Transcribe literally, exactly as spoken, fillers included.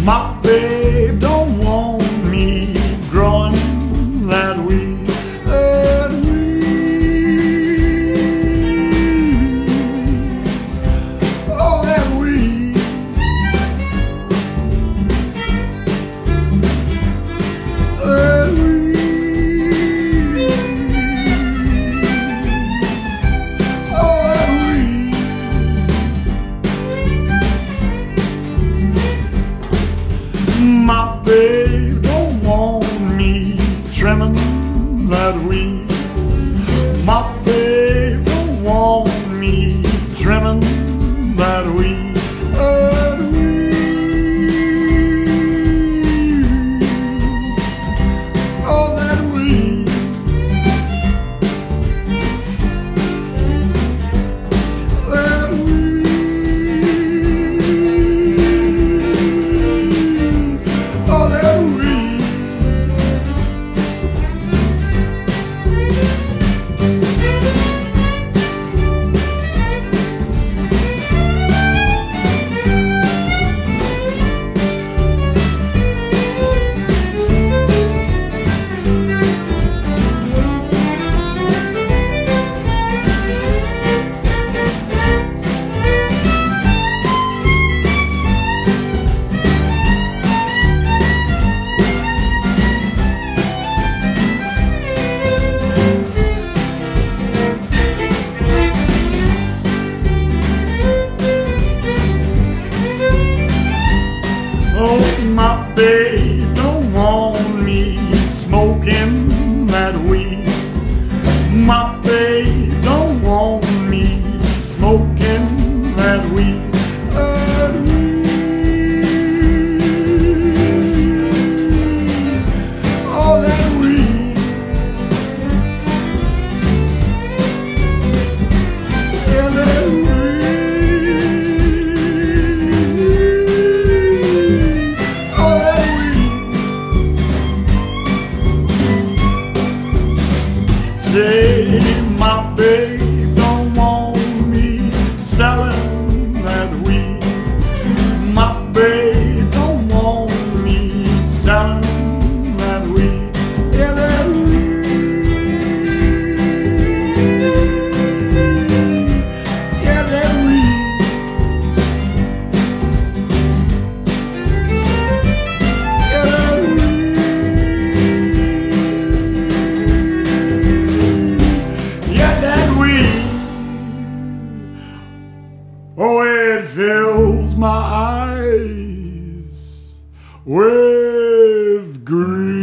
My babe don't want me growing that weed, that weed, oh that weed. That weed, oh that weed. My babe don't want me trimming that weed. My babe don't want me trimming that weed. That weed, oh that weed. That weed, oh that weed. Oh, my babe don't want me smoking that weed. My babe don't want me smoking that weed. That weed, oh that weed. Yeah, that weed. Say my babe don't want me selling that weed. My babe don't want me selling that weed. Yeah, that weed. Yeah, that weed. Yeah, that weed. Oh, it fills my eyes with green.